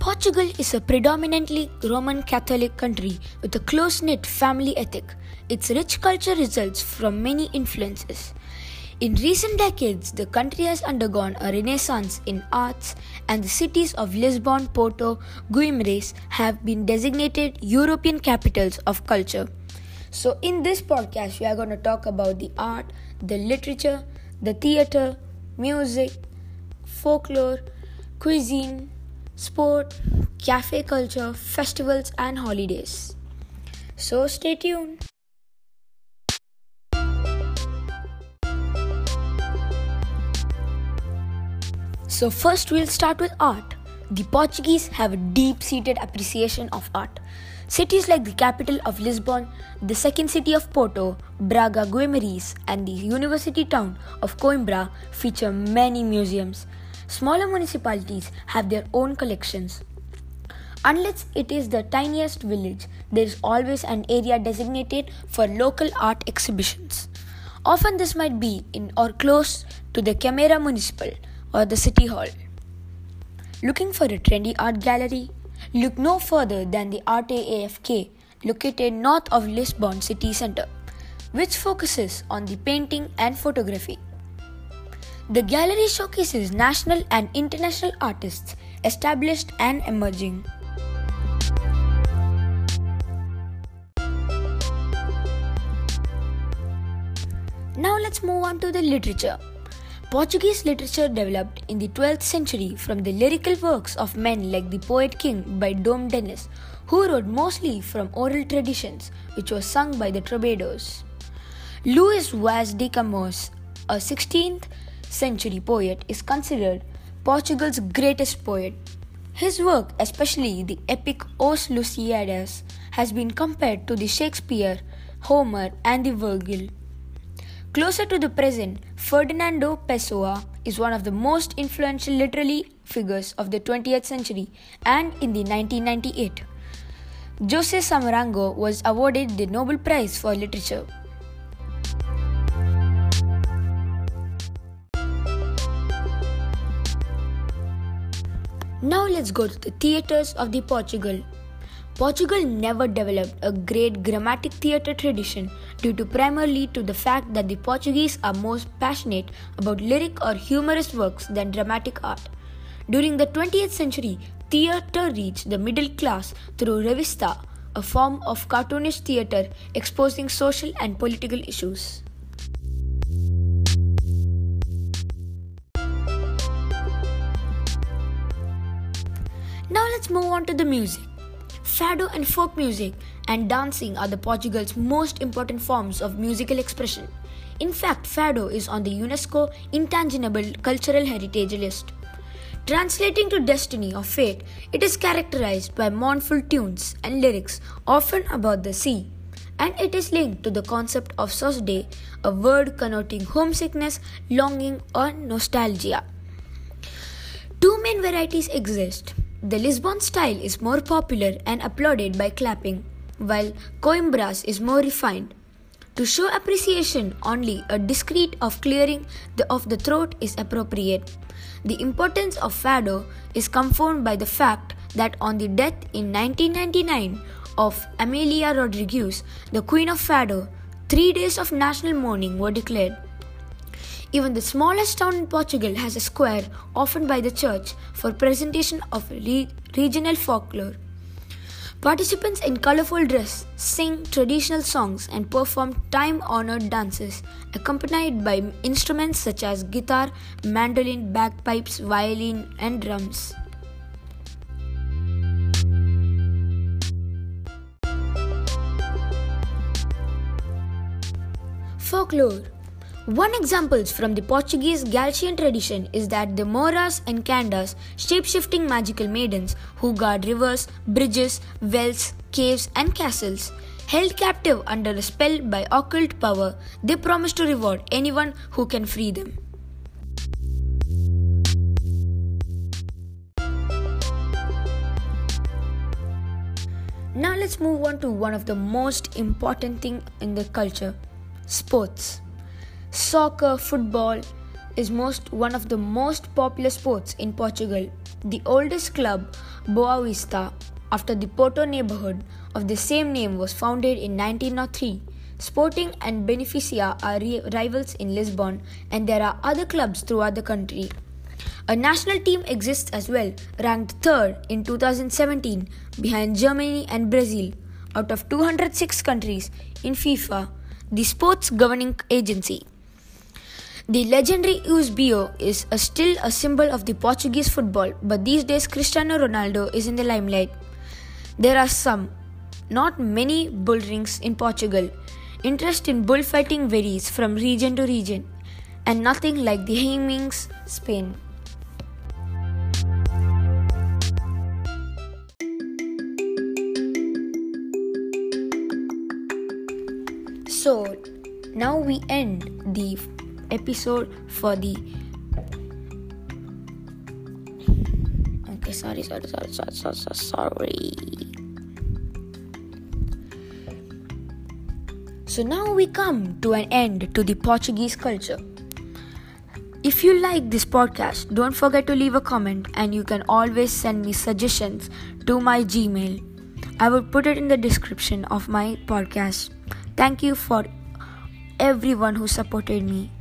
Portugal is a predominantly Roman Catholic country with a close-knit family ethic. Its rich culture results from many influences. In recent decades, the country has undergone a renaissance in arts, and the cities of Lisbon, Porto, Guimarães have been designated European capitals of culture. So in this podcast, we are going to talk about the art, the literature, the theatre, music, folklore, cuisine, sport, cafe culture, festivals and holidays. So stay tuned. So first we'll start with art. The Portuguese have a deep-seated appreciation of art. Cities like the capital of Lisbon, the second city of Porto, Braga, Guimarães, and the university town of Coimbra feature many museums. Smaller municipalities have their own collections. Unless it is the tiniest village, there is always an area designated for local art exhibitions. Often this might be in or close to the Câmara Municipal or the city hall. Looking for a trendy art gallery? Look no further than the Arte AFK, located north of Lisbon city centre, which focuses on the painting and photography. The gallery showcases national and international artists, established and emerging. Now let's move on to the literature. Portuguese literature developed in the 12th century from the lyrical works of men like the poet king by Dom Denis, who wrote mostly from oral traditions, which was sung by the troubadours. Luís Vaz de Camões, a 16th century poet, is considered Portugal's greatest poet. His work, especially the epic Os Lusíadas, has been compared to the Shakespeare, Homer and the Virgil. Closer to the present, Ferdinando Pessoa is one of the most influential literary figures of the 20th century, and in the 1998, José Saramago was awarded the Nobel Prize for Literature. Now let's go to the theatres of the Portugal. Portugal never developed a great dramatic theatre tradition due to primarily to the fact that the Portuguese are more passionate about lyric or humorous works than dramatic art. During the 20th century, theatre reached the middle class through revista, a form of cartoonish theatre exposing social and political issues. Now let's move on to the music. Fado and folk music and dancing are the Portugal's most important forms of musical expression. In fact, Fado is on the UNESCO Intangible Cultural Heritage list. Translating to destiny or fate, it is characterized by mournful tunes and lyrics often about the sea, and it is linked to the concept of saudade, a word connoting homesickness, longing or nostalgia. Two main varieties exist. The Lisbon style is more popular and applauded by clapping, while Coimbra's is more refined. To show appreciation, only a discreet of clearing of the throat is appropriate. The importance of Fado is confirmed by the fact that on the death in 1999 of Amelia Rodrigues, the Queen of Fado, 3 days of national mourning were declared. Even the smallest town in Portugal has a square, often by the church, for presentation of regional folklore. Participants in colorful dress sing traditional songs and perform time-honored dances, accompanied by instruments such as guitar, mandolin, bagpipes, violin, and drums. Folklore. One example from the Portuguese Galician tradition is that the Moras and Candas, shape-shifting magical maidens who guard rivers, bridges, wells, caves and castles. Held captive under a spell by occult power, they promise to reward anyone who can free them. Now let's move on to one of the most important things in the culture, sports. Soccer, football, is one of the most popular sports in Portugal. The oldest club, Boa Vista, after the Porto neighborhood of the same name, was founded in 1903. Sporting and Beneficia are rivals in Lisbon, and there are other clubs throughout the country. A national team exists as well, ranked third in 2017 behind Germany and Brazil out of 206 countries in FIFA, the sports governing agency. The legendary Eusebio is still a symbol of the Portuguese football, but these days Cristiano Ronaldo is in the limelight. There are not many bull rings in Portugal. Interest in bullfighting varies from region to region, and nothing like the Hemmings, Spain. So, now we end the episode for the... Okay, sorry. So now we come to an end to the Portuguese culture. If you like this podcast, don't forget to leave a comment, and you can always send me suggestions to my Gmail. I will put it in the description of my podcast. Thank you for everyone who supported me.